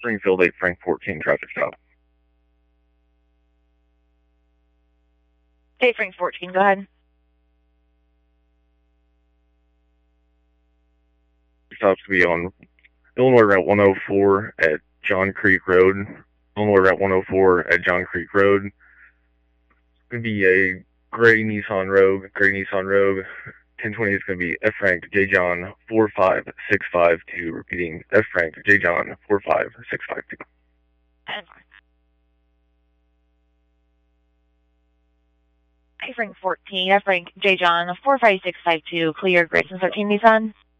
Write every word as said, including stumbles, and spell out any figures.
Springfield eight Frank fourteen traffic stop. eight Frank fourteen, go ahead. Stops to be on Illinois Route one oh four at John Creek Road. Illinois Route one oh four at John Creek Road. It's going to be a gray Nissan Rogue, gray Nissan Rogue. ten twenty is going to be F Frank J John four five six five two. Repeating, F Frank J John four five six five two. eight Frank fourteen, F Frank J John four five six five two, clear Grayson thirteen Nissan.